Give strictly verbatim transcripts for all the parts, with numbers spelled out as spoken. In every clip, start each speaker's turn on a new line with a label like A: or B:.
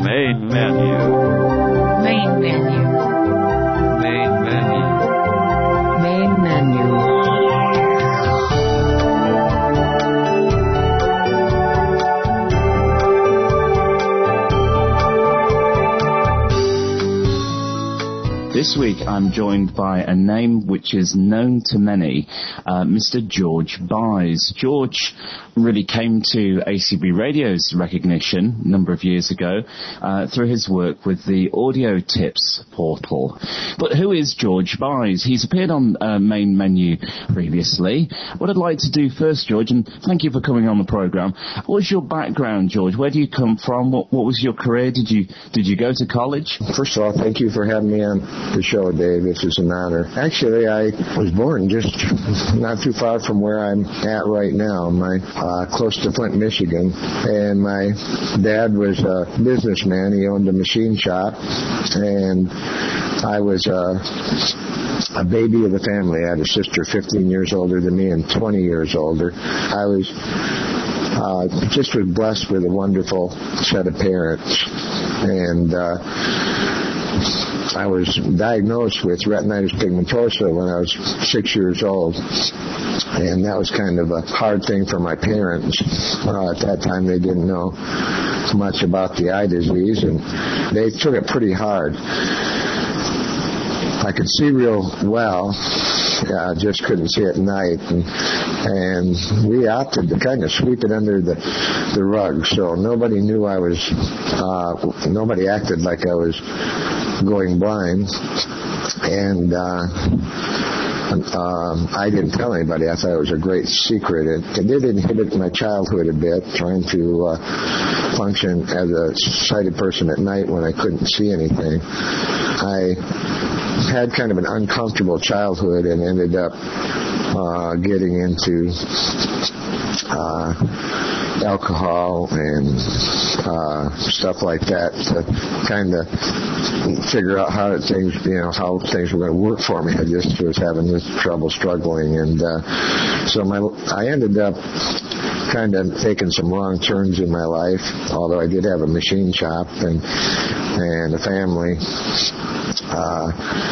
A: Main menu.
B: Main menu.
A: Main menu.
B: Main menu.
C: This week I'm joined by a name which is known to many, uh, Mister George Buys. George really came to A C B Radio's recognition a number of years ago uh, through his work with the Audio Tips portal. But who is George Buys? He's appeared on uh, Main Menu previously. What I'd like to do first, George, and thank you for coming on the programme, what was your background, George? Where do you come from? What, what was your career? Did you did you go to college?
D: First of all, thank you for having me on the show, Dave. This is an honor. Actually, I was born just not too far from where I'm at right now, my uh, close to Flint, Michigan. And my dad was a businessman. He owned a machine shop, and I was uh, a baby of the family. I had a sister fifteen years older than me and twenty years older. I was uh, just was blessed with a wonderful set of parents, and uh, I was diagnosed with retinitis pigmentosa when I was six years old, and that was kind of a hard thing for my parents. Uh, at that time, they didn't know much about the eye disease, and they took it pretty hard. I could see real well, I uh, just couldn't see at night, and, and we opted to kind of sweep it under the, the rug, so nobody knew I was, uh, nobody acted like I was going blind, and uh, um, I didn't tell anybody. I thought it was a great secret. It, it did inhibit my childhood a bit, trying to uh, function as a sighted person at night when I couldn't see anything. I had kind of an uncomfortable childhood and ended up uh, getting into uh, alcohol and uh, stuff like that to kind of figure out how things, you know, how things were going to work for me. I just was having this trouble struggling, and uh, so my I ended up kind of taking some wrong turns in my life. Although I did have a machine shop and and a family, uh,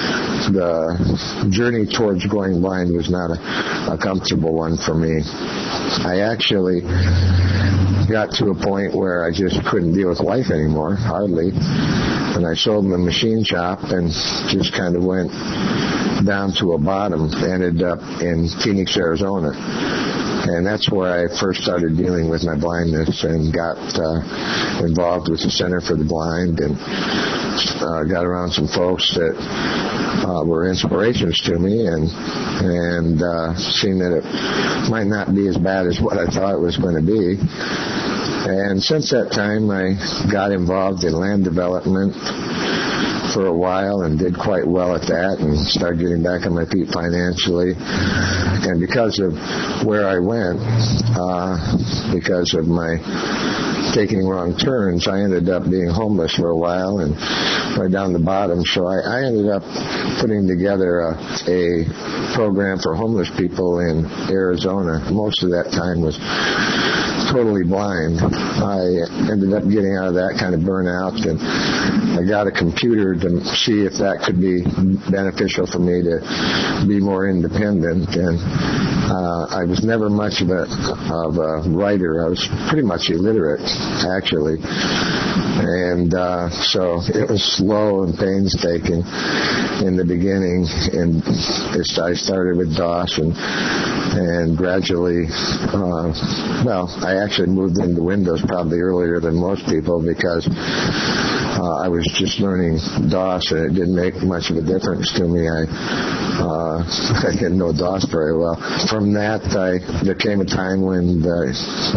D: the journey towards going blind was not a, a comfortable one for me. I actually got to a point where I just couldn't deal with life anymore, hardly. And I sold the machine shop and just kind of went down to a bottom. Ended up in Phoenix, Arizona. And that's where I first started dealing with my blindness and got uh, involved with the Center for the Blind, and uh, got around some folks that uh, were inspirations to me, and and uh, seen that it might not be as bad as what I thought it was going to be. And since that time, I got involved in land development for a while and did quite well at that, and started getting back on my feet financially. And because of where I went, uh, because of my taking wrong turns, I ended up being homeless for a while and right down the bottom. So I, I ended up putting together a, a program for homeless people in Arizona. Most of that time was totally blind. I ended up getting out of that kind of burnout, and I got a computer to see if that could be beneficial for me to be more independent. And uh, I was never much of a, of a writer. I was pretty much illiterate, actually. And uh, so it was slow and painstaking in the beginning, and I started with DOS, and and gradually, uh, well, I actually moved into Windows probably earlier than most people, because uh, I was just learning DOS, and it didn't make much of a difference to me. I uh, I didn't know DOS very well. From that, I, there came a time when the,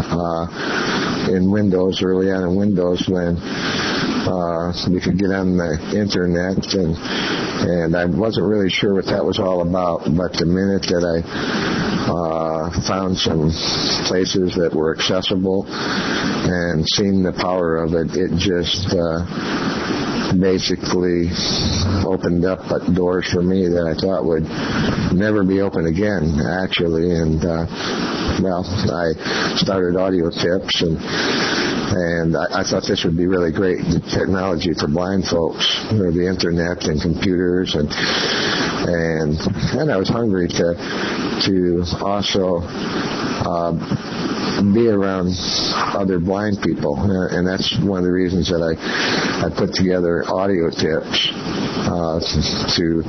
D: uh, in Windows, early on in Windows, when uh, we could get on the internet, and and I wasn't really sure what that was all about. But the minute that I uh, found some places that were accessible and seen the power of it, it just uh, basically opened up doors for me that I thought would never be open again, actually. And uh, well, I started Audio Tips, and And I, I thought this would be really great technology for blind folks, you know, the internet and computers, and and and I was hungry to to also uh, be around other blind people, uh, and that's one of the reasons that I I put together Audio Tips uh, to.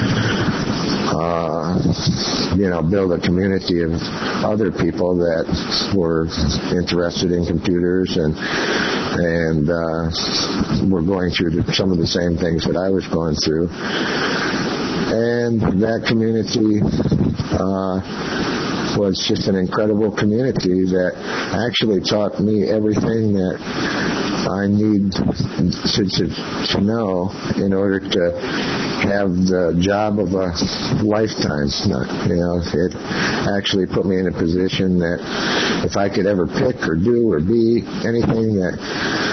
D: Uh, you know, build a community of other people that were interested in computers and and uh, were going through the, some of the same things that I was going through. And that community uh, was just an incredible community that actually taught me everything that I need to, to, to know in order to have the job of a lifetime. You know, it actually put me in a position that if I could ever pick or do or be anything that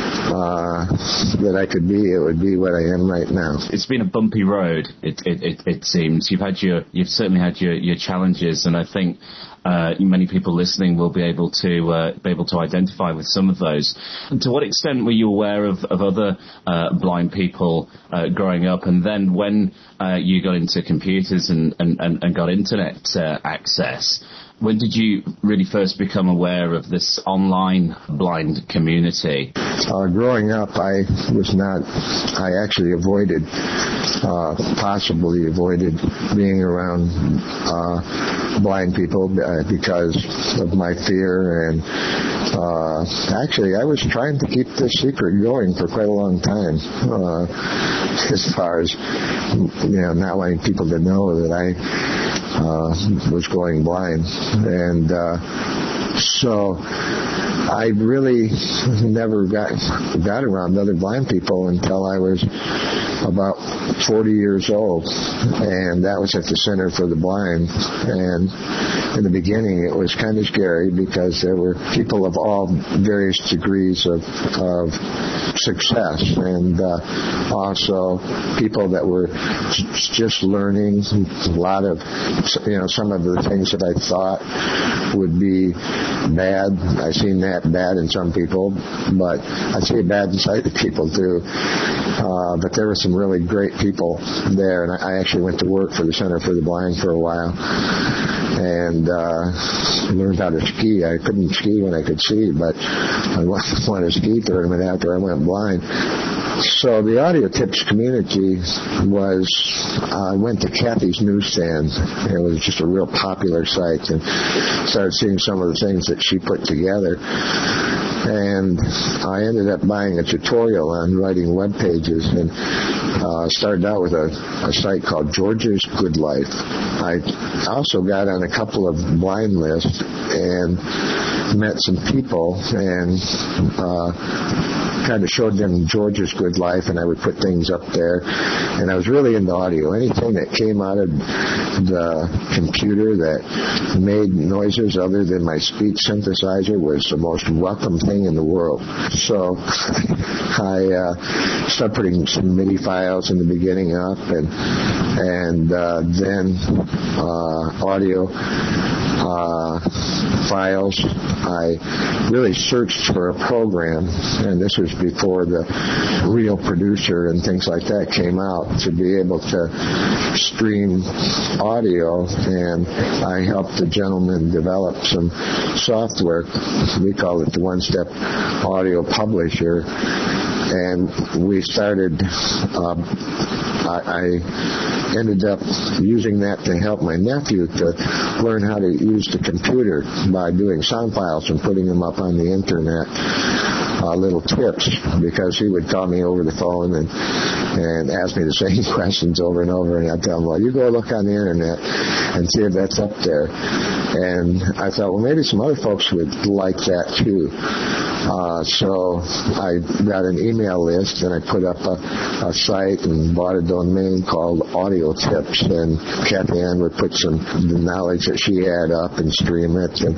D: uh, that I could be, it would be what I am right now.
C: It's been a bumpy road. It it, it, it seems you've had your you've certainly had your, your challenges, and I think Uh, many people listening will be able to uh, be able to identify with some of those. And to what extent were you aware of, of other uh, blind people uh, growing up? And then when uh, you got into computers and, and, and, and got internet uh, access, when did you really first become aware of this online blind community?
D: Uh, growing up, I was not, I actually avoided, uh, possibly avoided being around uh, blind people uh, because of my fear. And uh, actually, I was trying to keep this secret going for quite a long time, uh, as far as, you know, not wanting people to know that I Uh, was going blind. And uh, so I really never got got around other blind people until I was about forty years old, and that was at the Center for the Blind. And in the beginning it was kind of scary because there were people of all various degrees of, of success, and uh, also people that were just learning. A lot of, you know, some of the things that I thought would be bad, I seen that bad in some people, but I see it bad inside the people too. Uh, but there were some really great people there, and I, I actually went to work for the Center for the Blind for a while, and uh, learned how to ski. I couldn't ski when I could see, but I won a ski tournament after I went blind. So the Audio Tips community was, uh, I went to Kathy's Newsstand. It was just a real popular site, and started seeing some of the things that she put together. And I ended up buying a tutorial on writing web pages, and uh, started out with a, a site called George's Good Life. I also got on a couple of blind lists and met some people, and uh, kind of showed them George's Good Life, and I would put things up there. And I was really into audio. Anything that came out of the computer that made noises other than my speech synthesizer was the most welcome thing in the world. So I uh, started putting some MIDI files in the beginning up, and and uh, then uh, audio uh, files. I really searched for a program, and this was before the Real Producer and things like that came out, to be able to stream audio. And I helped the gentleman develop some software. We call it the One Step Audio Publisher. And we started, uh, I, I ended up using that to help my nephew to learn how to use the computer by doing sound files and putting them up on the internet. Uh, little tips, because he would call me over the phone and and ask me the same questions over and over, and I'd tell him, well, you go look on the internet and see if that's up there. And I thought, well, maybe some other folks would like that too. Uh, so I got an email list, and I put up a, a site and bought a domain called Audio Tips, and Kathy Ann would put some the knowledge that she had up and stream it, and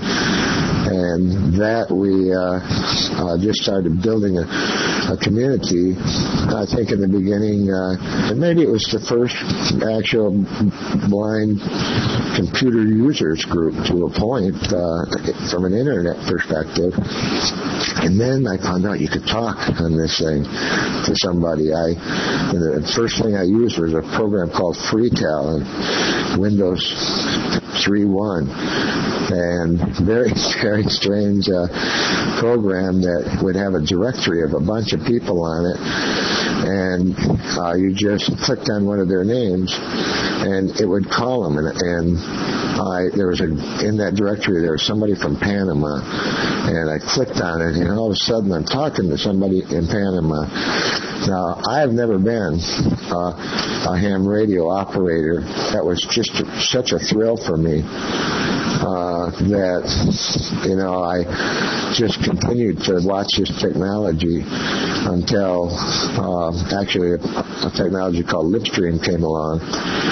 D: and that we uh, uh, just started building a, a community. I think in the beginning, uh, and maybe it was the first actual blind computer users group to a point uh, from an internet perspective. And then I found out you could talk on this thing to somebody. I the first thing I used was a program called Freetel and Windows three point one, and very, very strange uh, program that would have a directory of a bunch of people on it, and uh, you just clicked on one of their names, and it would call them, and, and I, there was a, in that directory there was somebody from Panama, and I clicked on it, and all of a sudden I'm talking to somebody in Panama. Now, I have never been uh, a ham radio operator. That was just such a thrill for me uh, that, you know, I just continued to watch this technology until uh, actually a, a technology called Lipstream came along,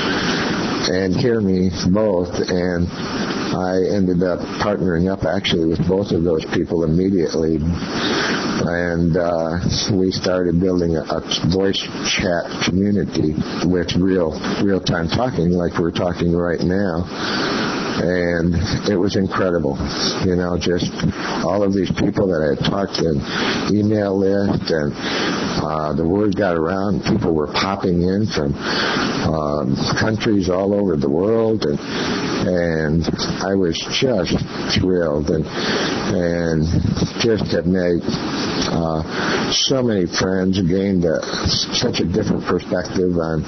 D: and Hear Me both, and I ended up partnering up actually with both of those people immediately, and uh, we started building a, a voice chat community with real real-time talking like we're talking right now. And it was incredible, you know, just all of these people that I had talked in email list, and uh, the word got around. People were popping in from um, countries all over the world, and and I was just thrilled, and and just have made uh, so many friends, gained a, such a different perspective on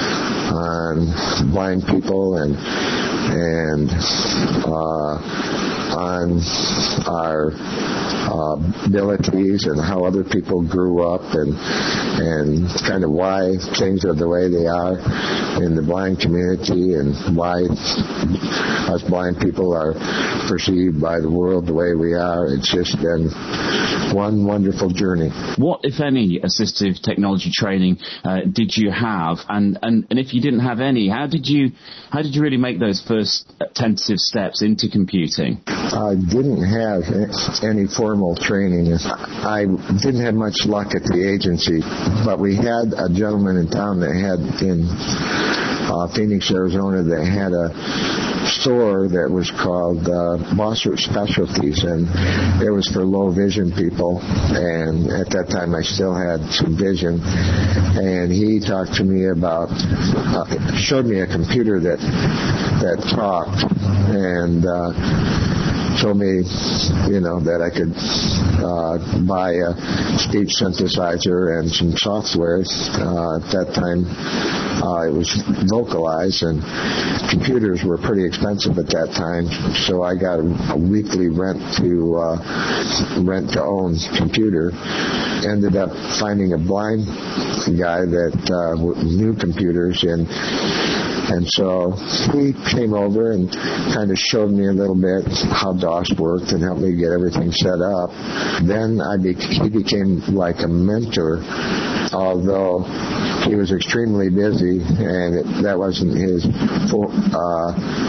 D: on blind people and. and uh, on our uh, abilities and how other people grew up, and and kind of why things are the way they are in the blind community, and why us blind people are perceived by the world the way we are. It's just been one wonderful journey.
C: What, if any, assistive technology training uh, did you have, and, and, and if you didn't have any, how did you how did you really make those first tentative steps into computing?
D: I didn't have any formal training. I didn't have much luck at the agency, but we had a gentleman in town that had in uh, Phoenix, Arizona, that had a store that was called uh, Bossert Specialties, and it was for low vision people, and at that time I still had some vision, and he talked to me about uh, showed me a computer that that talked, and uh, told me, you know, that I could uh, buy a speech synthesizer and some software. Uh, at that time, uh, it was Vocalize, and computers were pretty expensive at that time, so I got a, a weekly rent to uh, rent to own computer. Ended up finding a blind guy that uh, knew computers, and And so he came over and kind of showed me a little bit how DOS worked and helped me get everything set up. Then I be- he became like a mentor, although he was extremely busy, and it, that wasn't his full, uh,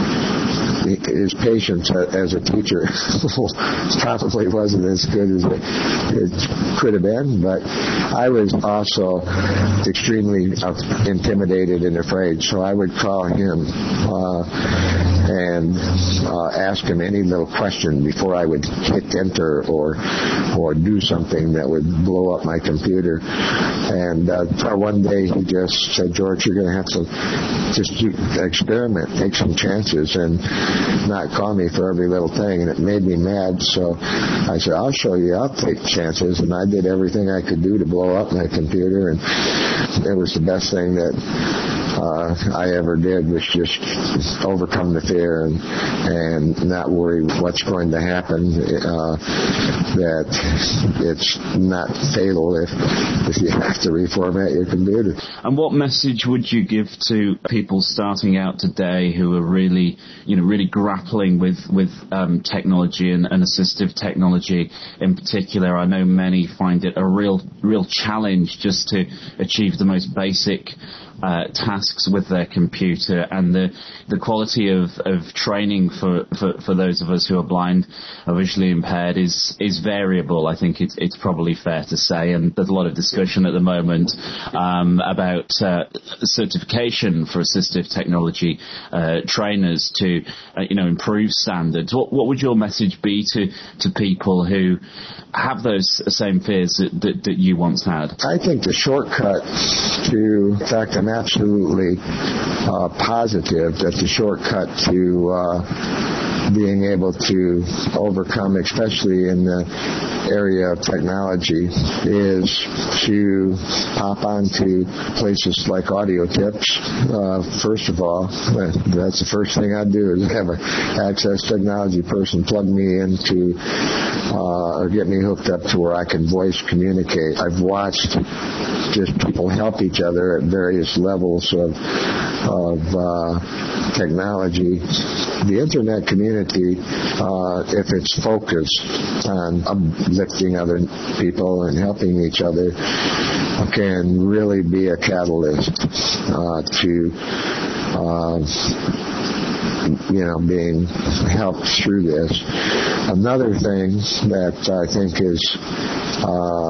D: his patience as a teacher probably wasn't as good as it, it could have been, but I was also extremely intimidated and afraid, so I would call him uh, and uh, ask him any little question before I would hit enter or or do something that would blow up my computer. And uh, one day he just said, "George, you're going to have to just do, experiment, take some chances, and not call me for every little thing." And it made me mad, so I said, "I'll show you, I'll take chances." And I did everything I could do to blow up my computer, and it was the best thing that uh, I ever did, was just overcome the fear and, and not worry what's going to happen, uh, that it's not fatal if, if you have to reformat your computer.
C: And what message would you give to people starting out today who are really, you know, really grappling with, with um, technology and, and assistive technology in particular? I know many find it a real, real challenge just to achieve the most basic uh, tasks with their computer, and the the quality of, of training for, for, for those of us who are blind or visually impaired is is variable. I think it's it's probably fair to say, and there's a lot of discussion at the moment um, about uh, certification for assistive technology uh, trainers to uh, you know improve standards. What what would your message be to to people who have those same fears that, that, that you once had?
D: I think the shortcut to, in fact, I'm absolutely uh, positive that the shortcut to uh, being able to overcome, especially in the area of technology, is to hop onto places like Audio Tips. Uh, first of all, that's the first thing I'd do is have an Access Technology person plug me into uh, or get me hooked up to where I can voice communicate. I've watched just people help each other at various levels of of uh, technology. The internet community, uh, if it's focused on uplifting other people and helping each other, can really be a catalyst uh, to uh, you know, being helped through this. Another thing that I think is uh,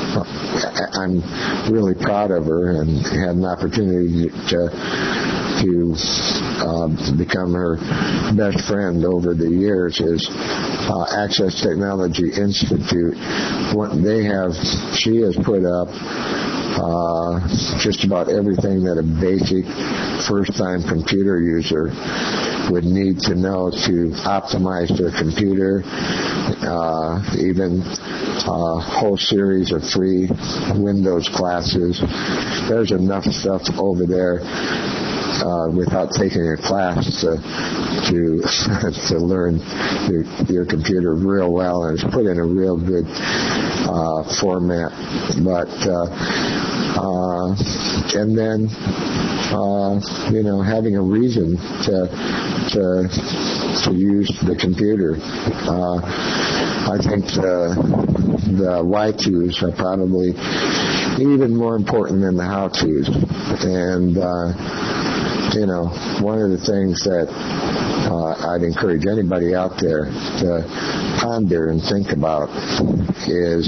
D: I'm really proud of her and had an opportunity to to uh, become her best friend over the years is uh, Access Technology Institute. What they have, she has put up Uh, just about everything that a basic first-time computer user would need to know to optimize their computer, uh, even a whole series of free Windows classes. There's enough stuff over there Uh, without taking a class to to, to learn your, your computer real well, and it's put in a real good uh, format. But uh, uh, and then uh, you know having a reason to to to use the computer. Uh, I think the the why-tos are probably even more important than the how-tos, and uh, you know, one of the things that uh, I'd encourage anybody out there to ponder and think about is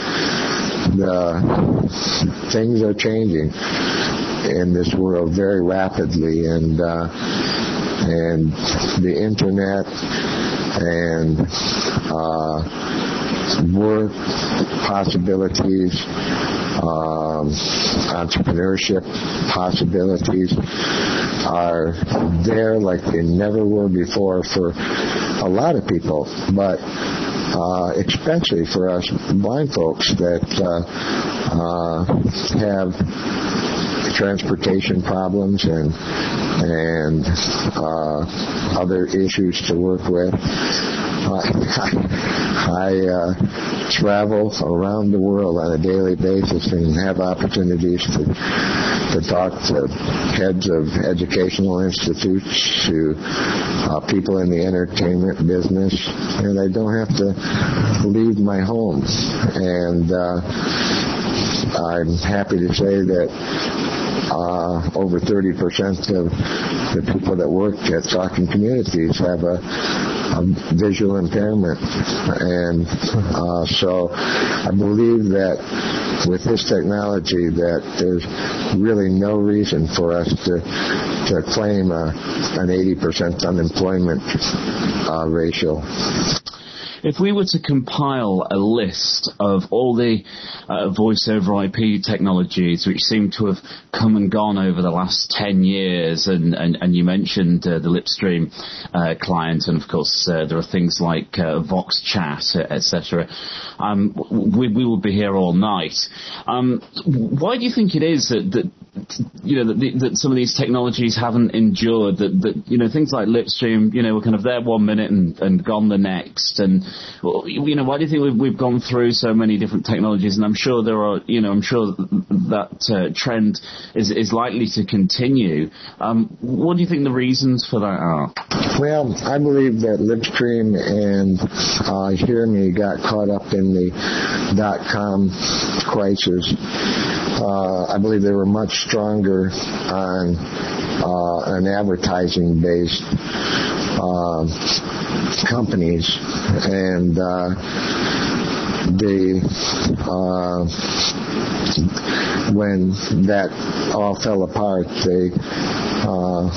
D: the things are changing in this world very rapidly, and uh, and the internet and uh, work possibilities, um, entrepreneurship possibilities are there like they never were before for a lot of people, but uh, especially for us blind folks that uh, uh, have transportation problems and and uh, other issues to work with. Uh, I, I uh, travel around the world on a daily basis and have opportunities to to talk to heads of educational institutes, to uh, people in the entertainment business, and I don't have to leave my home. And uh, I'm happy to say that Uh, over thirty percent of the people that work at Talking Communities have a, a visual impairment. And uh, so I believe that with this technology that there's really no reason for us to to claim a, an eighty percent unemployment uh, ratio.
C: If we were to compile a list of all the uh, voice over I P technologies which seem to have come and gone over the last ten years, and, and, and you mentioned uh, the Lipstream uh, client, and of course uh, there are things like uh, Vox Chat, et cetera. Um, we, we will be here all night. Um, why do you think it is that, that you know that, the, that some of these technologies haven't endured? That, that you know things like Lipstream, you know, were kind of there one minute and, and gone the next, and well, you know, why do you think we've, we've gone through so many different technologies? And I'm sure there are, you know, I'm sure that uh, trend is, is likely to continue. Um, what do you think the reasons for that are?
D: Well, I believe that Lipstream and uh, Hear Me got caught up in the dot-com crisis uh, I believe they were much stronger on uh, an advertising-based uh, companies, and uh, they uh, when that all fell apart, they uh,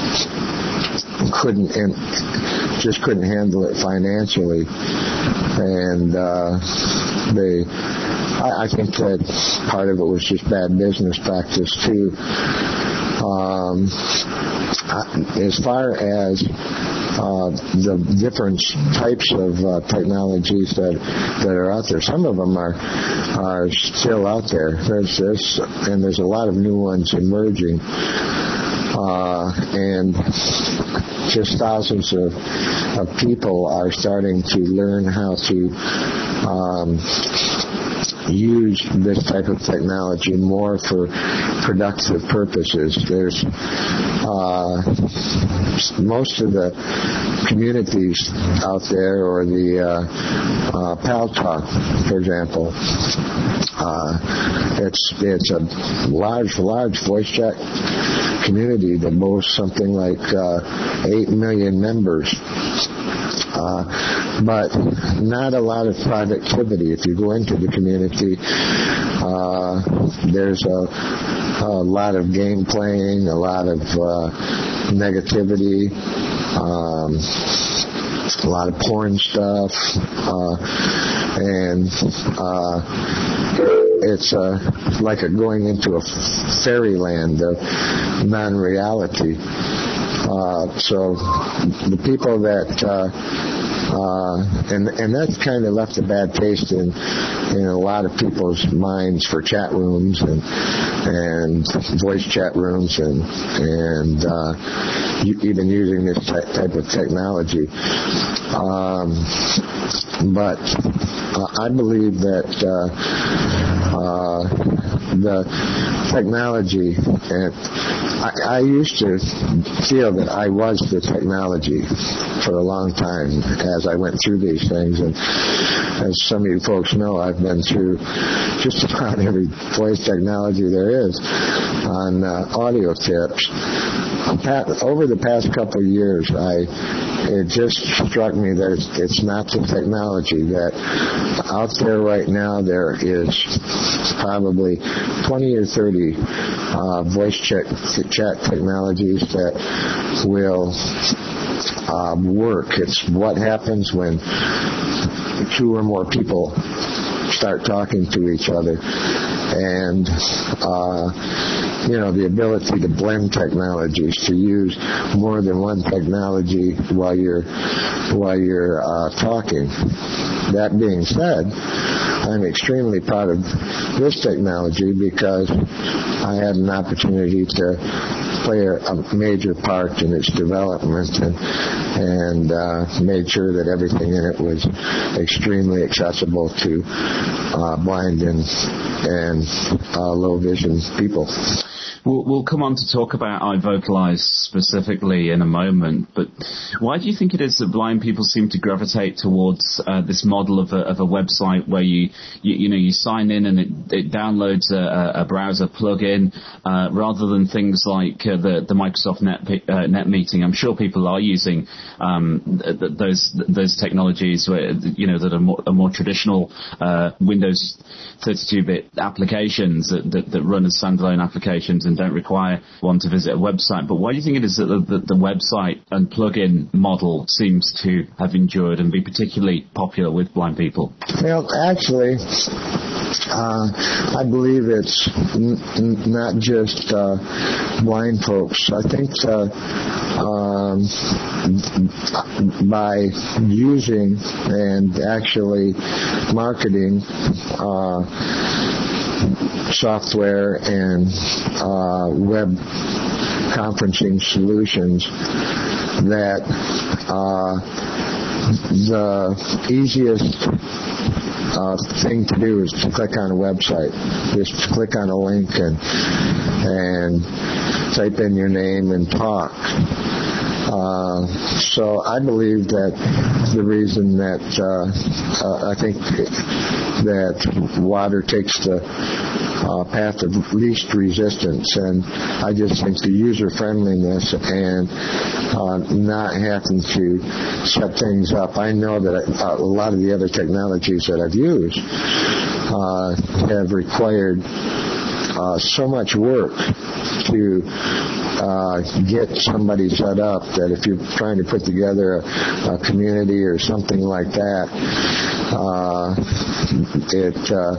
D: couldn't and just couldn't handle it financially, and uh, they. I, I think that part of it was just bad business practice too. Um, as far as Uh, the different types of uh, technologies that that are out there. Some of them are are still out there. There's this, and there's a lot of new ones emerging, uh, and just thousands of of people are starting to learn how to um, use this type of technology more for productive purposes. There's uh, most of the communities out there, or the uh, uh, Paltalk, for example. Uh, it's it's a large, large voice chat community that boasts something like uh, eight million members. Uh, but not a lot of productivity. If you go into the community, uh, there's a, a lot of game playing, a lot of uh, negativity, um, a lot of porn stuff, uh, and uh, it's uh, like a going into a fairyland of non-reality. Uh, so the people that uh, uh, and and that's kind of left a bad taste in in a lot of people's minds for chat rooms and and voice chat rooms and and uh, even using this type of technology. Um, but uh, I believe that uh, uh, the technology, and I, I used to feel that I was the technology for a long time as I went through these things, and as some of you folks know, I've been through just about every voice technology there is on uh, audio tips. Over the past couple of years, I it just struck me that it's, it's not the technology. That out there right now there is probably twenty or thirty uh, voice chat, chat technologies that will uh, work. It's what happens when two or more people start talking to each other, and uh, you know, the ability to blend technologies, to use more than one technology while you're while you're uh, talking. That being said, I'm extremely proud of this technology because I had an opportunity to play a, a major part in its development, and and uh, made sure that everything in it was extremely accessible to uh, blind and and uh, low vision people.
C: We'll, we'll come on to talk about iVocalize specifically in a moment, but why do you think it is that blind people seem to gravitate towards uh, this model of a, of a website where you, you, you know, you sign in and it, it downloads a, a browser plugin uh, rather than things like uh, the, the Microsoft Net, uh, Net Meeting? I'm sure people are using um, th- those those technologies where, you know, that are more, are more traditional uh, Windows thirty-two bit applications that, that, that run as standalone applications and don't require one to visit a website. But why do you think it is that the, the, the website and plugin model seems to have endured and be particularly popular with blind people?
D: Well, actually, uh, I believe it's n- n- not just uh, blind folks. I think uh, um, by using and actually marketing uh, software and uh, web conferencing solutions, that uh, the easiest uh, thing to do is to click on a website. Just click on a link and and type in your name and talk. Uh, so I believe that the reason that uh, uh, I think that water takes the uh, path of least resistance. And I just think the user friendliness and uh, not having to set things up. I know that a, a lot of the other technologies that I've used uh, have required uh, so much work to uh, get somebody set up that if you're trying to put together a, a community or something like that, uh, it uh,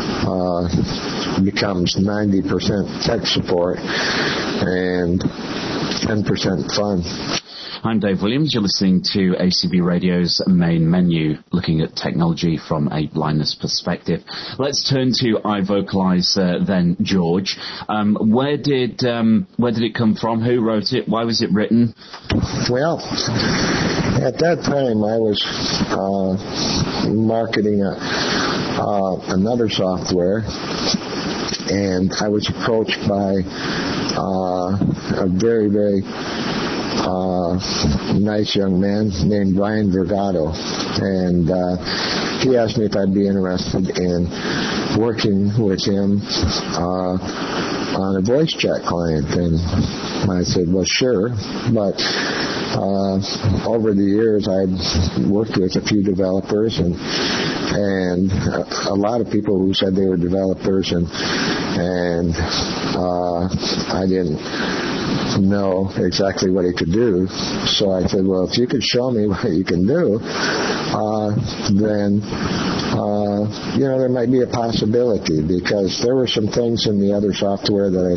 D: uh, becomes ninety percent tech support and ten percent fun.
C: I'm Dave Williams. You're listening to A C B Radio's Main Menu, looking at technology from a blindness perspective. Let's turn to iVocalize uh, then, George. Um, where did um, where did it come from? Who wrote it? Why was it written?
D: Well, at that time I was uh, marketing a, uh, another software, and I was approached by uh, a very, very Uh, nice young man named Brian Vergado, and uh, he asked me if I'd be interested in working with him uh, on a voice chat client, and I said, well, sure, but uh, over the years I'd worked with a few developers and and a, a lot of people who said they were developers, and and uh, I didn't know exactly what he could do. So I said, well, if you could show me what you can do, uh, then, uh, you know, there might be a possibility, because there were some things in the other software that I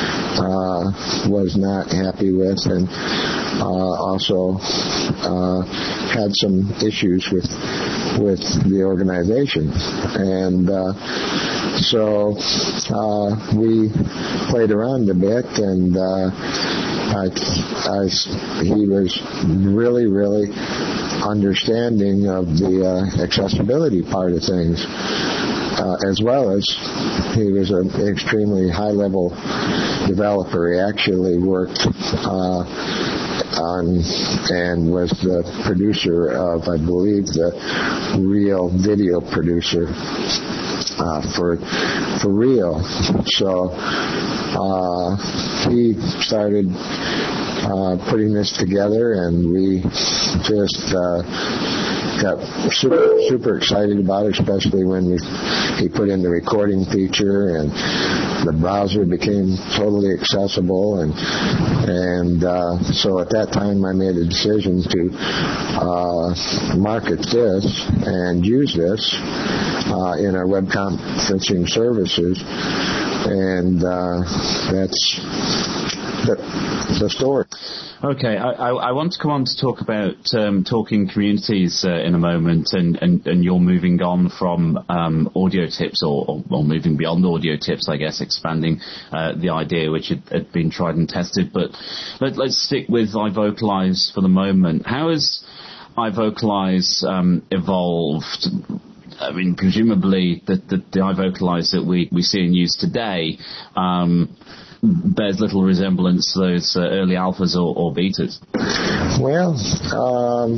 D: uh, was not happy with, and uh, also uh, had some issues with with the organization. And uh, so uh, we played around a bit, and uh, I, I, he was really, really understanding of the uh, accessibility part of things, uh, as well as he was an extremely high-level developer. He actually worked uh, on and was the producer of, I believe, the Real video producer uh, for for Real. So uh, he started uh, putting this together, and we just uh, got super super excited about it, especially when we, he put in the recording feature, and the browser became totally accessible, and and uh, so at that time I made a decision to uh, market this and use this uh, in our web conferencing services, and uh, that's the, the story.
C: Okay, I, I, I want to come on to talk about um, talking communities uh, in a moment, and, and, and you're moving on from um, audio tips, or, or, or moving beyond audio tips, I guess, expanding uh, the idea which had, had been tried and tested. But let, let's stick with iVocalize for the moment. How has iVocalize um, evolved? I mean, presumably the, the, the iVocalize that we, we see and use today um, bears little resemblance to those uh, early alphas or, or betas.
D: Well, um,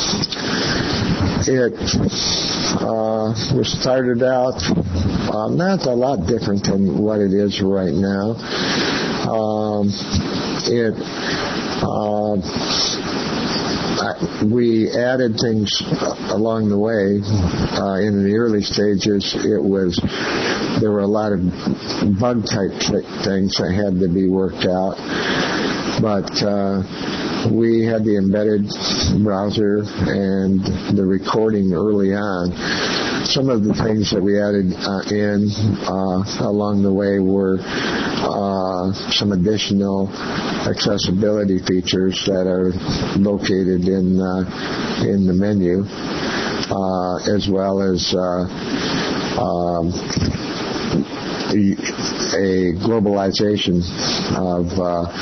D: it uh, was started out uh, not a lot different than what it is right now. Um, it uh, we added things along the way. Uh, in the early stages, it was there were a lot of bug type things that had to be worked out, but uh, we had the embedded browser and the recording early on. Some of the things that we added uh, in uh, along the way were uh, some additional accessibility features that are located in uh, in the menu, uh, as well as uh, um, a globalization of uh,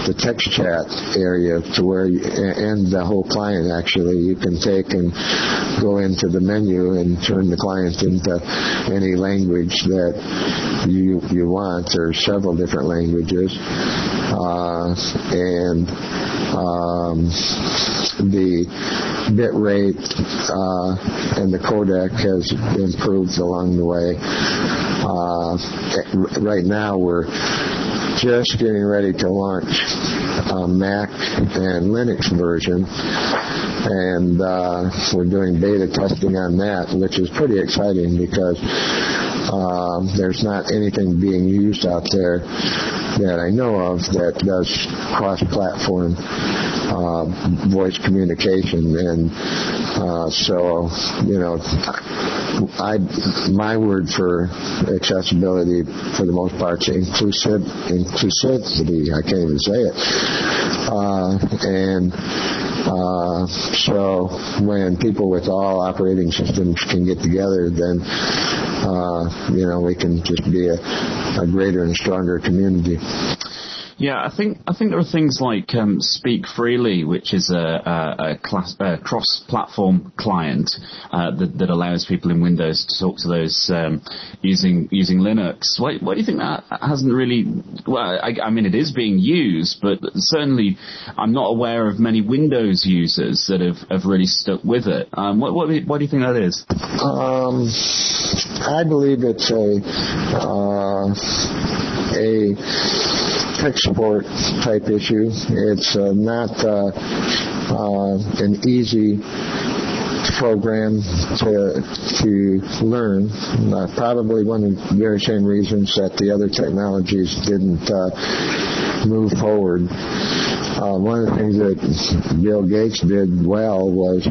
D: the text chat area to where you, and the whole client actually, you can take and go into the menu and turn the client into any language that you you want. There's several different languages, uh, and um, the bit rate uh, and the codec has improved along the way. Uh, right now we're just getting ready to launch a Mac and Linux version, and uh, we're doing beta testing on that, which is pretty exciting because uh, there's not anything being used out there that I know of that does cross-platform uh, voice communication, and uh, so you know, I my word for accessibility for the most part is inclusive inclusivity. I can't even say it, uh, and. Uh, so when people with all operating systems can get together, then uh, you know, we can just be a, a greater and stronger community.
C: Yeah, I think I think there are things like um, Speak Freely, which is a, a, a, class, a cross-platform client uh, that, that allows people in Windows to talk to those um, using using Linux. Why, why do you think that hasn't really? Well, I, I mean, it is being used, but certainly I'm not aware of many Windows users that have, have really stuck with it. Um, what, what, what do you think that is?
D: Um, I believe it's a uh, a tech support type issue. It's uh, not uh, uh, an easy program to to learn. Uh, probably one of the very same reasons that the other technologies didn't uh, move forward. Uh, one of the things that Bill Gates did well was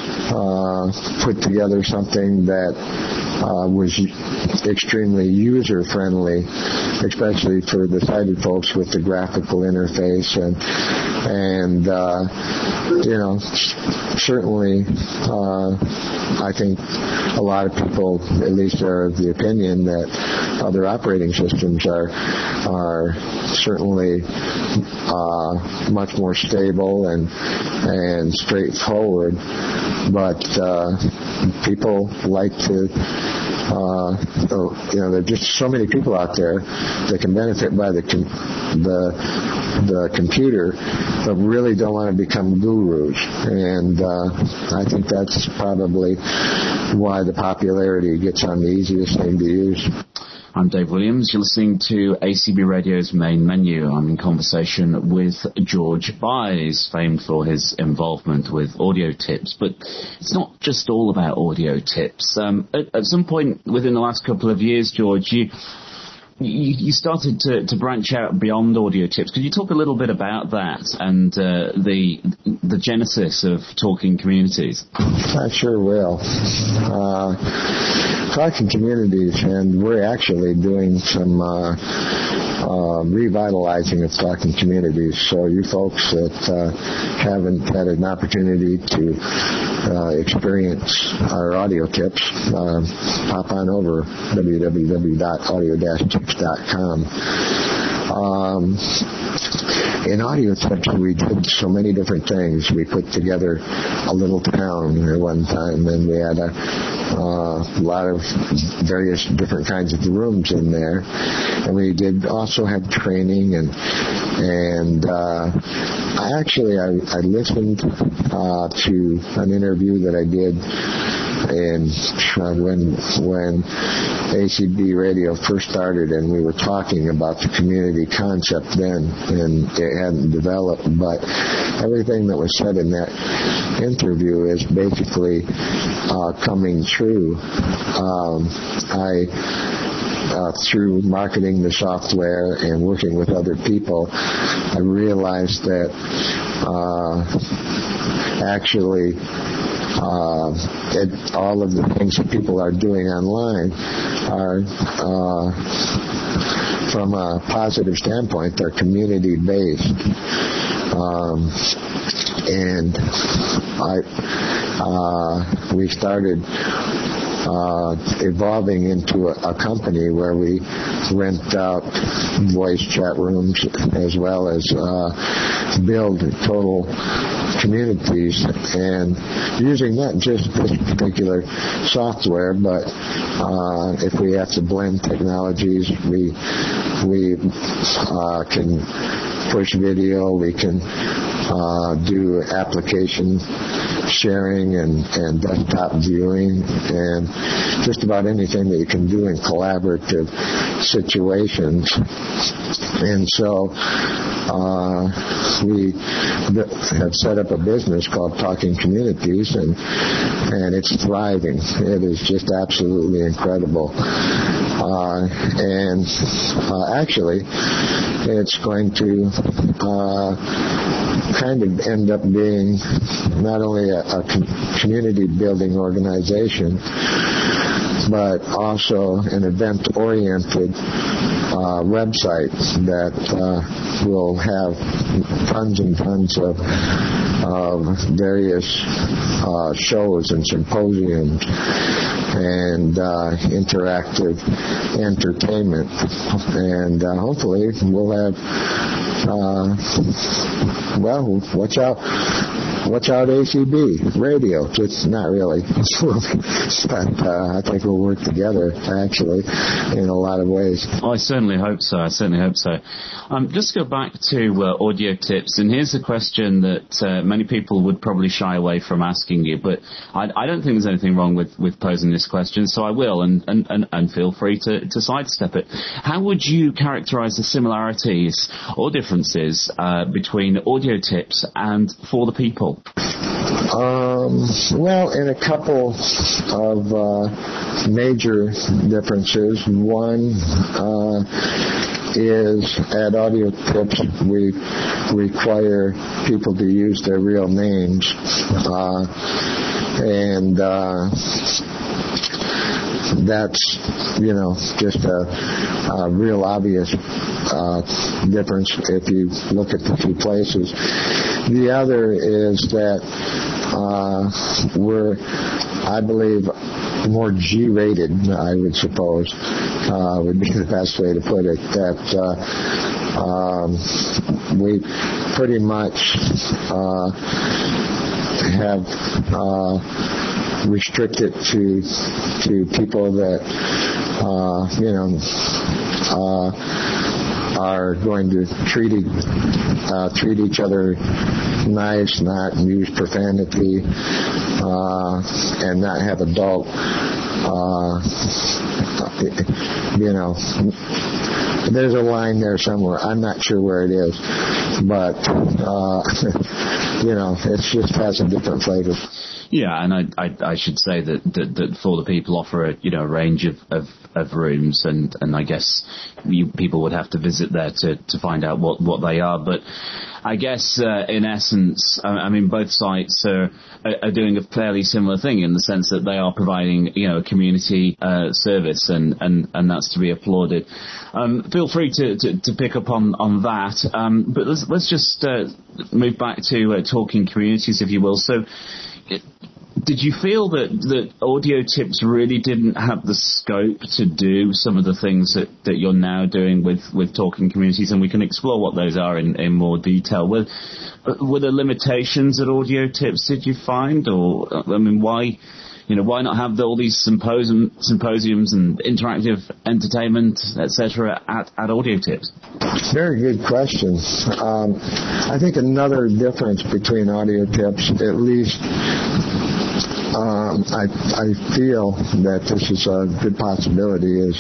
D: uh, put together something that uh, was extremely user-friendly, especially for the sighted folks with the graphical interface, and and uh, you know, certainly uh, I think a lot of people, at least, are of the opinion that other operating systems are are certainly uh, much more stable and and straightforward, but uh, people like to. Uh, you know, there are just so many people out there that can benefit by the com- the the computer, but really don't want to become gurus. And uh, I think that's probably why the popularity gets on the easiest thing to use.
C: I'm Dave Williams. You're listening to A C B Radio's Main Menu. I'm in conversation with George Buys, famed for his involvement with audio tips. But it's not just all about audio tips. Um, at, at some point within the last couple of years, George, you you, you started to, to branch out beyond audio tips. Could you talk a little bit about that and uh, the the genesis of Talking Communities?
D: I sure will. Uh, Talking Communities, and we're actually doing some uh, uh, revitalizing of Talking Communities. So you folks that uh, haven't had an opportunity to uh, experience our audio tips, uh, pop on over w w w dot audio dash tips dot com. Um, in audio tips, we did so many different things. We put together a little town at one time, and we had a uh, lot of various different kinds of rooms in there. And we did also have training, and and uh, I actually I, I listened uh, to an interview that I did. And uh, when when A C B Radio first started, and we were talking about the community concept then, and it hadn't developed, but everything that was said in that interview is basically uh, coming true. Um, I. Uh, through marketing the software and working with other people, I realized that uh, actually uh, it, all of the things that people are doing online are, uh, from a positive standpoint, they're community-based. Um, and I, uh, we started uh, evolving into a, a company where we rent out voice chat rooms as well as uh, build total communities, and using not just this particular software, but uh, if we have to blend technologies, we we uh, can push video, we can uh, do application sharing and, and desktop viewing, and just about anything that you can do in collaborative situations. And so uh, we have set up a business called Talking Communities, and and it's thriving. It is just absolutely incredible. Uh, and uh, actually, it's going to uh, kind of end up being not only a, a com- community-building organization, but also an event-oriented uh, website that uh, will have tons and tons of, of various uh, shows and symposiums and uh, interactive entertainment. And uh, hopefully we'll have, uh, well, watch out. Watch out, A C B radio. Just not really, but uh, I think we'll work together actually in a lot of ways.
C: I certainly hope so. I certainly hope so. Um, just go back to uh, audio tips, and here's a question that uh, many people would probably shy away from asking you, but I, I don't think there's anything wrong with, with posing this question, so I will, and, and, and, and feel free to, to sidestep it. How would you characterize the similarities or differences uh, between audio tips and For the People?
D: Um, well, in a couple of uh, major differences. One uh, is at Audio Tips we require people to use their real names, uh, and uh, that's, you know, just a, a real obvious uh, difference if you look at the two places. The other is that uh, we're, I believe, more G-rated, I would suppose, uh, would be the best way to put it, that uh, um, we pretty much uh, have uh, restricted to to people that, uh, you know, uh, are going to treat uh, treat each other nice, not use profanity, uh, and not have adult, uh, you know, there's a line there somewhere. I'm not sure where it is, but, uh, you know, it just has a different flavor.
C: Yeah, and I, I, I should say that, that, that For the People offer a, you know, a range of, of, of rooms, and, and I guess you, people would have to visit there to, to find out what, what they are. But I guess uh, in essence, I, I mean, both sites are, are doing a fairly similar thing in the sense that they are providing, you know, a community uh, service, and, and, and that's to be applauded. Um, feel free to, to, to pick up on, on that. Um, but let's, let's just uh, move back to uh, Talking Communities, if you will. So, did you feel that, that Audio Tips really didn't have the scope to do some of the things that, that you're now doing with, with Talking Communities? And we can explore what those are in, in more detail. Were, were there limitations at Audio Tips, did you find? Or, I mean, why, you know, why not have the, all these symposium, symposiums and interactive entertainment, et cetera, at, at Audio Tips?
D: Very good question. Um, I think another difference between Audio Tips, at least um, I, I feel that this is a good possibility, is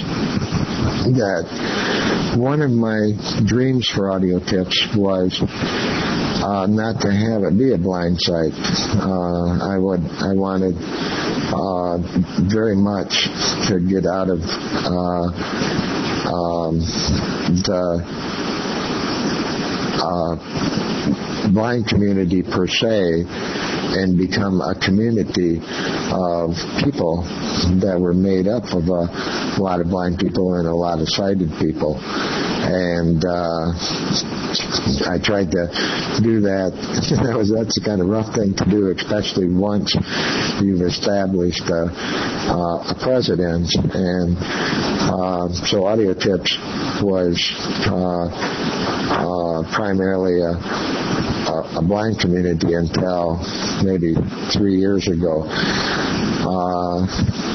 D: that one of my dreams for Audio Tips was uh, not to have it be a blind site. Uh, I would, I wanted uh, very much to get out of uh, um, the Uh, blind community per se, and become a community of people that were made up of a lot of blind people and a lot of sighted people. And uh, I tried to do that. that was that's the kind of rough thing to do, especially once you've established a, uh, a president. And uh, so Audio Tips was uh, uh, primarily a, a, a blind community until maybe three years ago. Uh,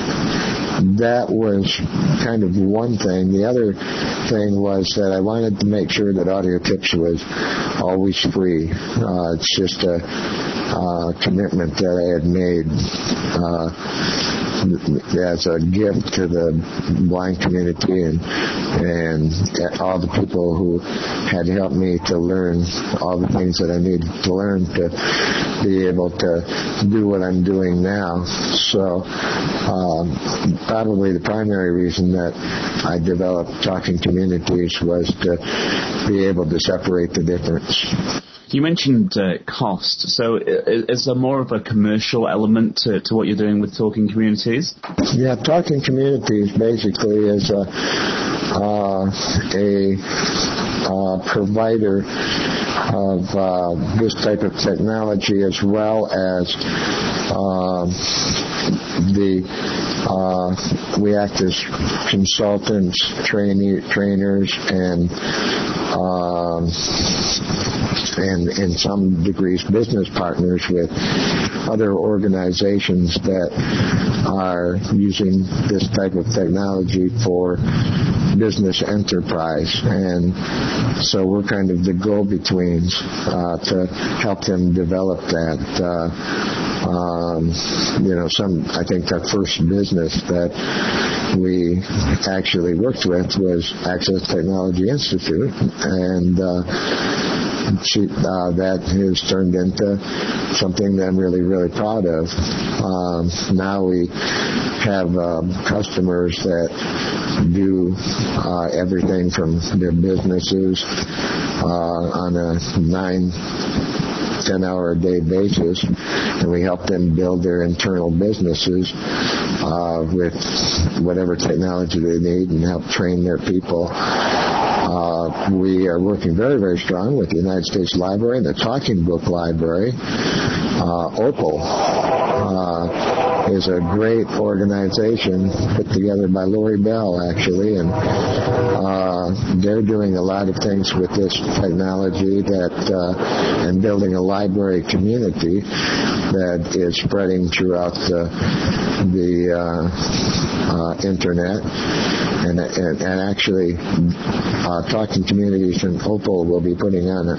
D: that was kind of one thing. The other thing was that I wanted to make sure that Audio Tips was always free. Uh, it's just a uh, commitment that I had made uh, as a gift to the blind community and and all the people who had helped me to learn all the things that I needed to learn to be able to do what I'm doing now. So um, probably the primary reason that I developed Talking Communities was to be able to separate the difference.
C: You mentioned uh, cost. So is there more of a commercial element to, to what you're doing with Talking Communities?
D: Yeah, Talking Communities basically is a, uh, a uh, provider of uh, this type of technology, as well as uh, the uh, we act as consultants, trainee, trainers, and um, and in some degrees business partners with other organizations that are using this type of technology for business enterprise. And so we're kind of the go-betweens uh, to help them develop that. Uh, um, you know, some, I think the first business that we actually worked with was Access Technology Institute, and uh, She, uh, that has turned into something that I'm really, really proud of. Um, now we have um, customers that do uh, everything from their businesses uh, on a nine, ten hour a day basis, and we help them build their internal businesses uh, with whatever technology they need and help train their people. Uh, we are working very, very strong with the United States Library and the Talking Book Library. Uh, Opal uh, is a great organization put together by Lori Bell, actually, and uh, they're doing a lot of things with this technology that uh, and building a library community that is spreading throughout the, the uh, uh, internet. And, and, and actually, uh, Talking Communities and Opal will be putting on a,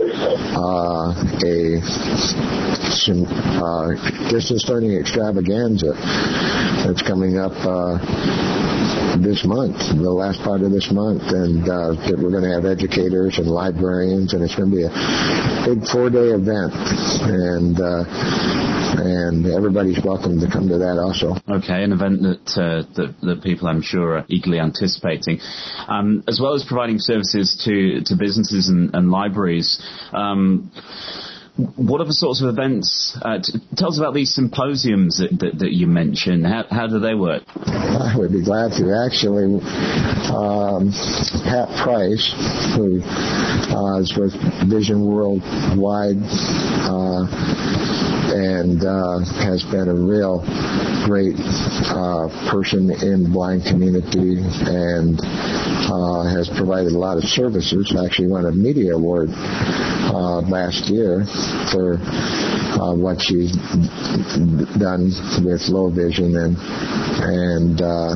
D: uh, a some uh, distance learning extravaganza that's coming up uh, this month, the last part of this month, and uh, that we're going to have educators and librarians, and it's going to be a big four-day event, and uh, and everybody's welcome to come to that also.
C: Okay, an event that uh, that, that people, I'm sure, are eagerly anticipating. Um, as well as providing services to, to businesses and, and libraries, um, what other sorts of events? Uh, t- tell us about these symposiums that, that, that you mentioned. How, how do they work?
D: I would be glad to. Actually, um, Pat Price, who uh, is with Vision Worldwide, uh, and uh, has been a real great uh, person in the blind community, and uh, has provided a lot of services. Actually won a media award uh, last year for uh, what she's done with low vision and and uh,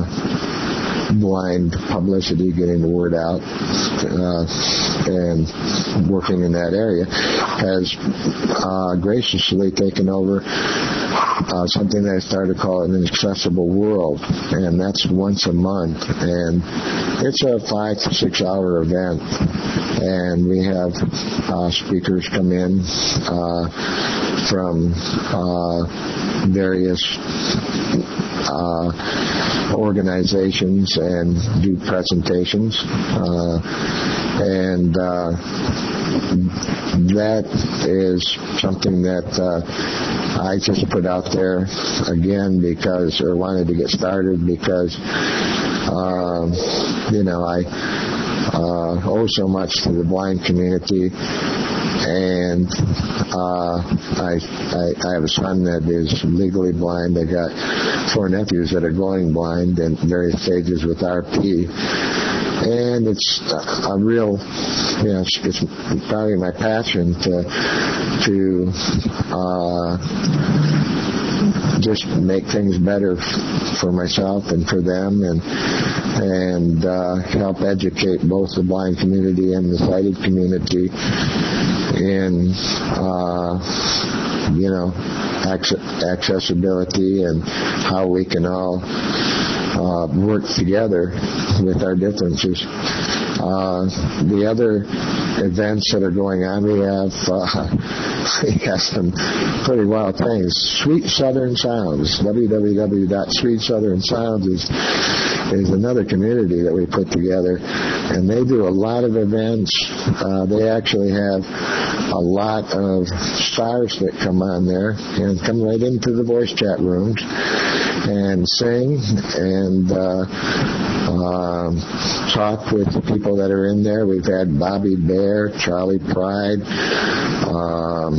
D: blind publicity, getting the word out, uh, and working in that area, has uh, graciously taken over uh, something that I started calling an accessible world, and that's once a month, and it's a five to six hour event, and we have uh, speakers come in uh, from uh, various uh, organizations and do presentations. Uh, and uh, that is something that uh, I just put out there again because, or wanted to get started because, um, you know, I uh, owe so much to the blind community. And uh, I, I I have a son that is legally blind. I got four nephews that are going blind in various stages with R P. And it's a real, you know, it's, it's probably my passion to to uh, just make things better for myself and for them, and and uh, help educate both the blind community and the sighted community in, uh, you know, ac- accessibility and how we can all uh, work together with our differences. Uh, the other events that are going on, we have uh, we have some pretty wild things. Sweet Southern Sounds, w w w dot sweet southern sounds is is another community that we put together, and they do a lot of events. Uh, they actually have a lot of stars that come on there and come right into the voice chat rooms and sing and uh, uh, talk with the people that are in there. We've had Bobby Bear, Charlie Pride, um,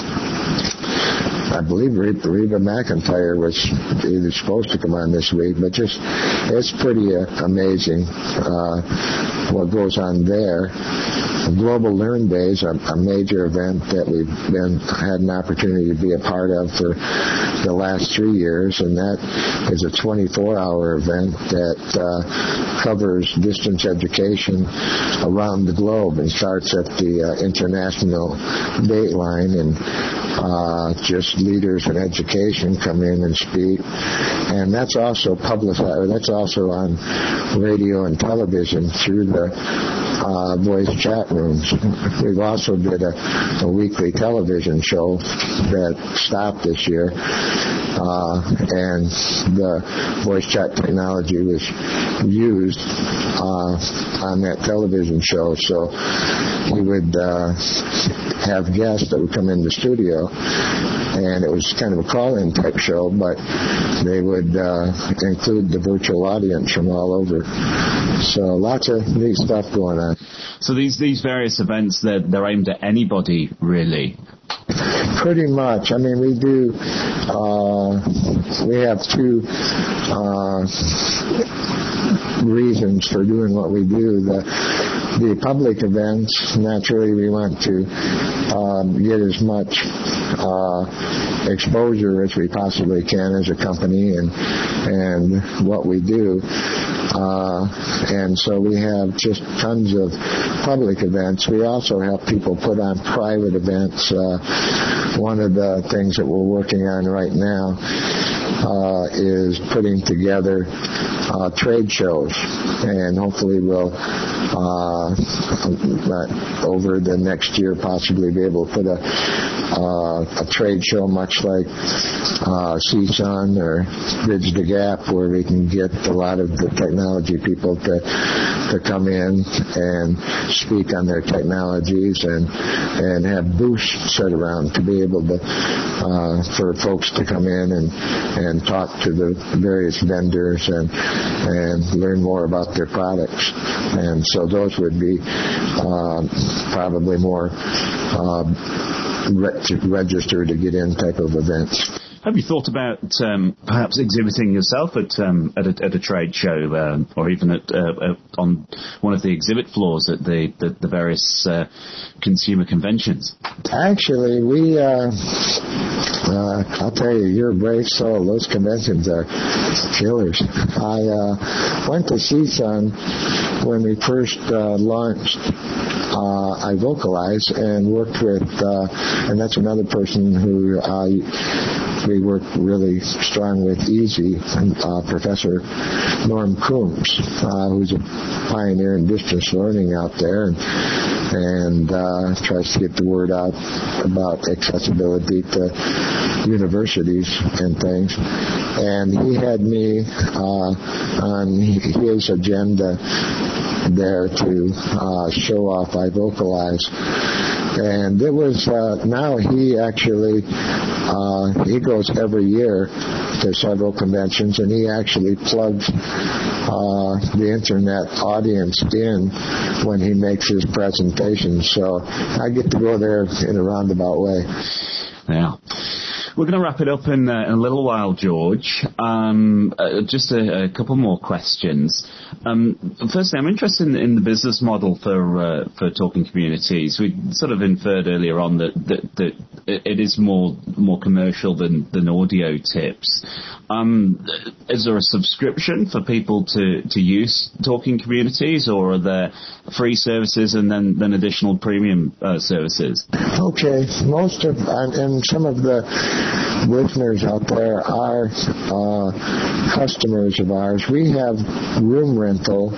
D: I believe Reba McEntire was either supposed to come on this week, but just it's pretty uh, amazing uh, what goes on there. Global Learn Days, a, a major event that we've been had an opportunity to be a part of for the last three years, and that is a twenty-four hour event that uh, covers distance education around the globe and starts at the uh, international date line, and uh, just leaders in education come in and speak, and that's also publicized. That's also on radio and television through the uh, voice chat rooms. We've also did a, a weekly television show that stopped this year, uh, and the voice chat technology was used uh, on that television show. So we would uh, have guests that would come in the studio, and it was kind of a call-in type show, but they would uh, include the virtual audience from all over. So lots of neat stuff going on.
C: So these these various events, they're, they're aimed at anybody, really?
D: Pretty much. I mean, we do, uh, we have two uh, reasons for doing what we do. The, the public events, naturally, we want to um, get as much uh, exposure as we possibly can as a company and and what we do. Uh, and so we have just tons of public events. We also help people put on private events. Uh, one of the things that we're working on right now uh, is putting together uh, trade shows, and hopefully we'll uh, over the next year possibly be able to put a uh, a trade show much like uh, C S U N or Bridge the Gap, where we can get a lot of the technology people to to come in and speak on their technologies, and and have booths set around to be able to uh, for folks to come in and and talk to the various vendors and and learn more about their products. And so those would be uh, probably more uh, re- to register to get in type of events.
C: Have you thought about um, perhaps exhibiting yourself at um, at, a, at a trade show, um, or even at uh, uh, on one of the exhibit floors at the the, the various uh, consumer conventions?
D: Actually, we uh, uh, I'll tell you, you're a brave soul. Those conventions are killers. I uh, went to C S U N when we first uh, launched uh, iVocalize, and worked with, uh, and that's another person who I. We work really strong with Easy, uh, Professor Norm Coombs, uh, who's a pioneer in distance learning out there, and, and uh, tries to get the word out about accessibility to universities and things. and he had me uh, on his agenda there to uh, show off iVocalize. And it was, uh, now he actually, uh, he goes every year to several conventions, and he actually plugs uh, the internet audience in when he makes his presentations. So I get to go there in a roundabout way.
C: Yeah. We're going to wrap it up in, uh, in a little while, George. Um, uh, just a, a couple more questions. Um, firstly, I'm interested in, in the business model for uh, for Talking Communities. We sort of inferred earlier on that, that, that it is more more commercial than, than audio tips. Um, is there a subscription for people to, to use Talking Communities, or are there free services and then, then additional premium uh, services?
D: Okay, most of, and, and some of the listeners out there are uh, customers of ours. We have room rental,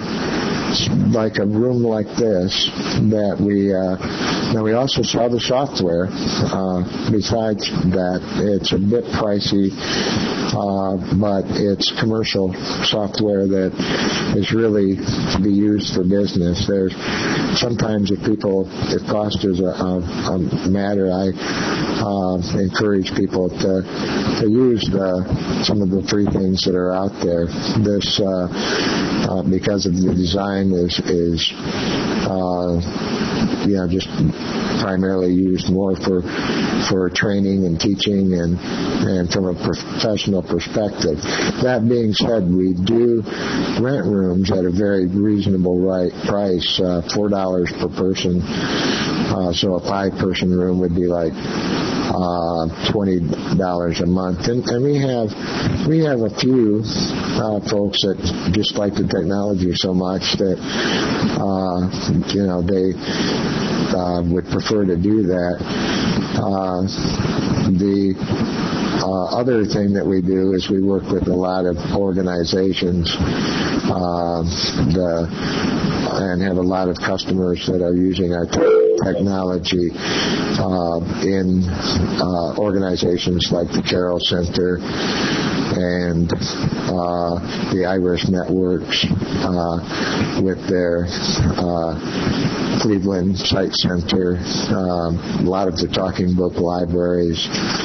D: like a room like this, that we, uh, now we also sell the software. Uh, besides that, it's a bit pricey, uh, but it's commercial software that is really to be used for business. There's sometimes if people, if cost is a, a, a matter, I uh, encourage people to to use the, some of the free things that are out there. This, uh, uh, because of the design, is is uh, you know, just primarily used more for for training and teaching and and from a professional perspective. That being said, we do rent rooms at a very reasonable right price, uh, four dollars per person. Uh, so a five-person room would be like uh, twenty dollars a month, and, and we have we have a few uh, folks that just like the technology so much that uh, you know they uh, would prefer to do that. Uh, the uh, other thing that we do is we work with a lot of organizations uh, the, and have a lot of customers that are using our te- technology uh, in uh, organizations like the Carroll Center and uh, the Irish Networks uh, with their uh, Cleveland Site Center, um, a lot of the Talking Book libraries,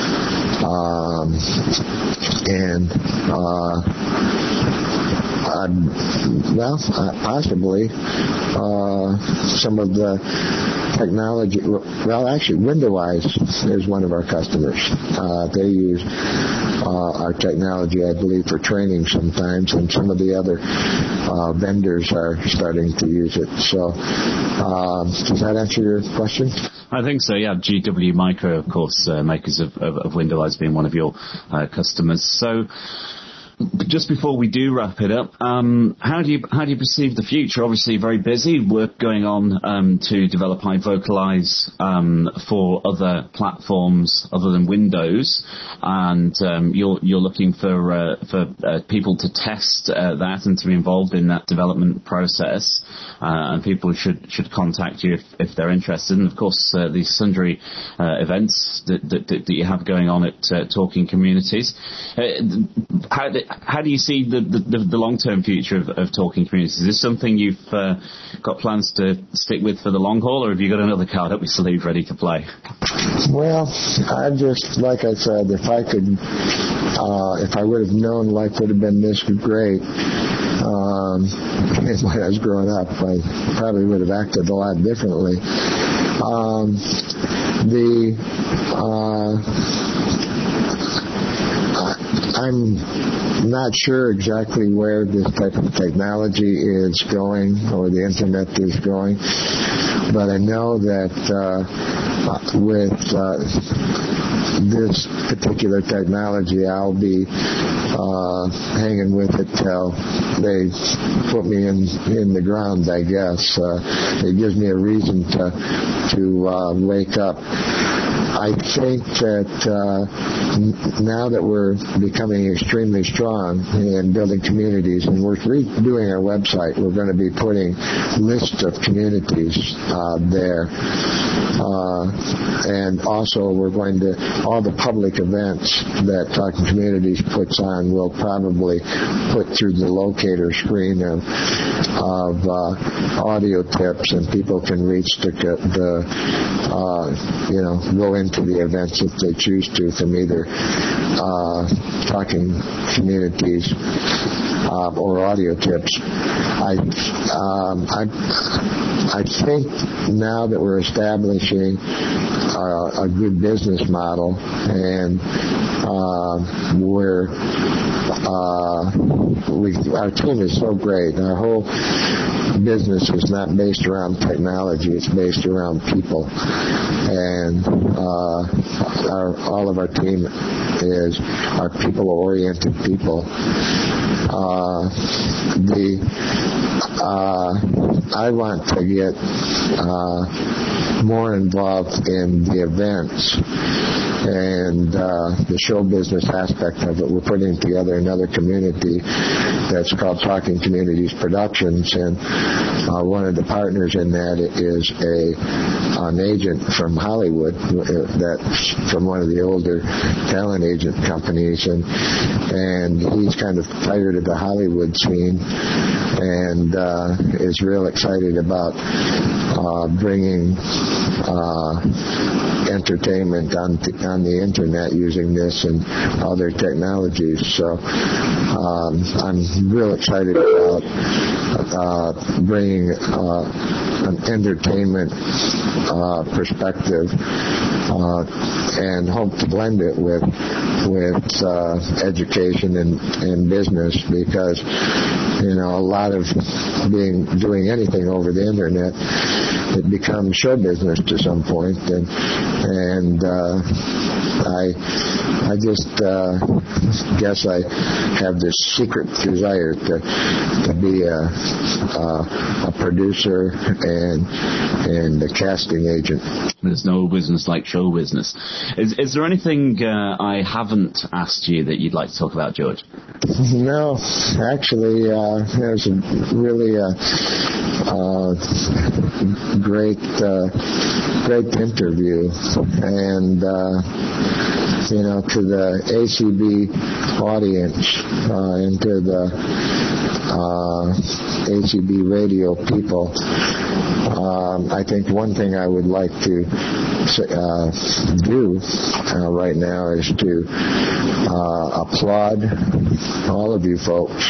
D: um, and uh, uh, well, uh, possibly uh, some of the technology. Well, actually, Windowise is one of our customers. Uh, they use uh, our technology, I believe, for training sometimes, and some of the other uh, vendors are starting to use it. So, uh, does that answer your question?
C: I think so, yeah. G W Micro, of course, uh, makers of, of, of Windowise, being one of your uh, customers. So, just before we do wrap it up, um, how do you how do you perceive the future? Obviously, very busy work going on um, to develop iVocalize um, for other platforms other than Windows, and um, you're you're looking for uh, for uh, people to test uh, that and to be involved in that development process. Uh, and people should should contact you if, if they're interested. And of course, uh, these sundry uh, events that, that that you have going on at uh, Talking Communities. Uh, how do, how do you see the the, the long term future of, of Talking Communities? Is this something you've uh, got plans to stick with for the long haul, or have you got another card up your sleeve ready to play?
D: Well, I just like I said, if I could, uh, if I would have known life would have been this great. Um, when I was growing up, I probably would have acted a lot differently. Um, the uh, I'm not sure exactly where this type of technology is going or the internet is going, but I know that uh, with uh, this particular technology, I'll be uh, hanging with it till they put me in in the ground, I guess. Uh, it gives me a reason to to uh, wake up. I think that uh, n- now that we're becoming extremely strong in building communities, and we're redoing our website, we're going to be putting lists of communities uh, there. Uh, and also we're going to, all the public events that Talking Communities puts on, we'll probably put through the locator screen of, of uh, audio tips, and people can reach the, the uh, you know, go into the events if they choose to from either uh, Talking Communities uh, or audio tips. I, um, I, I think now that we're establishing uh, a good business model, and uh, we're uh, we, our team is so great. Our whole business is not based around technology; it's based around people, and uh, our, all of our team is are people-oriented people. Uh, the uh, I want to get uh, more involved in the events and uh, the show business aspect of it. We're putting together another community that's called Talking Communities Productions, and uh, one of the partners in that is a an agent from Hollywood, that's from one of the older talent agent companies, and and he's kind of tired of the Hollywood scene, and uh, is real excited about uh, bringing uh, entertainment on the, on the internet using this and other technologies. So um, I'm real excited about uh, bringing uh, an entertainment uh, perspective uh, and hope to blend it with with uh, education and, and business, because you know a lot of being doing anything over the internet, it becomes show business to some point, and and uh, I I just uh, guess I have this secret desire to to be a a, a producer and and a casting agent.
C: There's no business like show business. Is is there anything uh, I haven't asked you that you'd like to talk about, George?
D: No, actually, uh, there's a really a, uh, great uh, great interview, and uh, you know, to the A C B audience uh, and to the uh, A C B radio people. Um, I think one thing I would like to uh, do uh, right now is to uh, applaud all of you folks.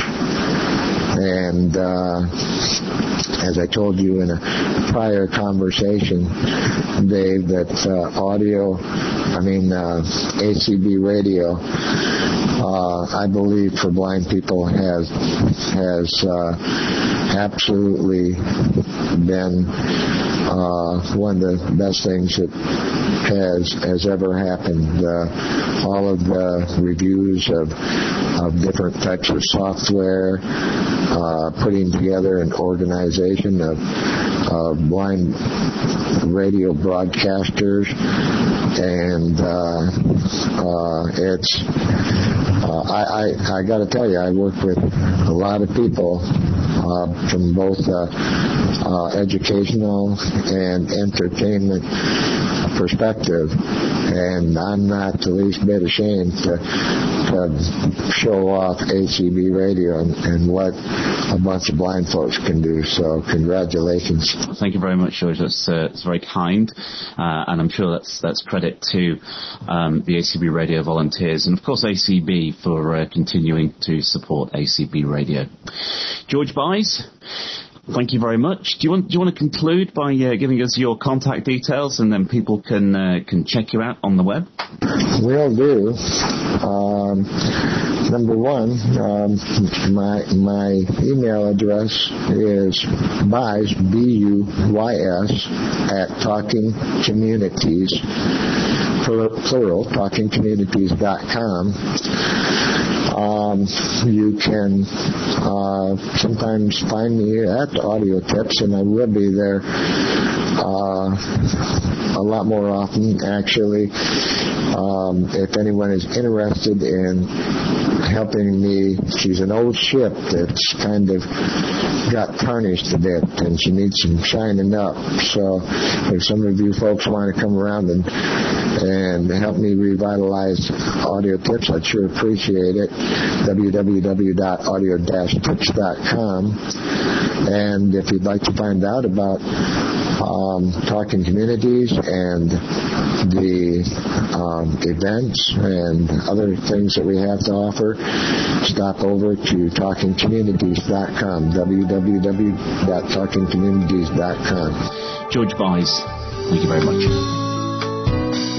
D: And uh, as I told you in a prior conversation, Dave, that uh, audio, I mean uh, A C B radio, uh, I believe for blind people has has uh, absolutely been uh, one of the best things that has has ever happened. Uh, all of the reviews of of different types of software, uh, putting together an organization of, of blind radio broadcasters, and uh, uh, it's uh, I, I, I got to tell you, I work with a lot of people uh, from both uh, uh, educational and entertainment perspective, and I'm not the least bit ashamed to, to show off A C B radio and, and what a bunch of blind folks can do. So congratulations.
C: Thank you very much, George. That's, uh, that's very kind, uh, and I'm sure that's that's credit to um, the A C B radio volunteers, and of course A C B for uh, continuing to support A C B radio. George Buys, thank you very much. Do you want do you want to conclude by uh, giving us your contact details, and then people can uh, can check you out on the web?
D: Will do. Um, number one, um, my my email address is buys b u y s at talking communities plural talking communities dot com. Um, you can uh, sometimes find me at Audio Tips, and I will be there uh, a lot more often, actually. Um, if anyone is interested in helping me, she's an old ship that's kind of got tarnished a bit, and she needs some shining up. So if some of you folks want to come around and and help me revitalize Audio Tips, I'd sure appreciate it. w w w dot audio dash tips dot com. And if you'd like to find out about um, Talking Communities and the um, events and other things that we have to offer, stop over to talking communities dot com, w w w dot talking communities dot com.
C: George Buys, thank you very much.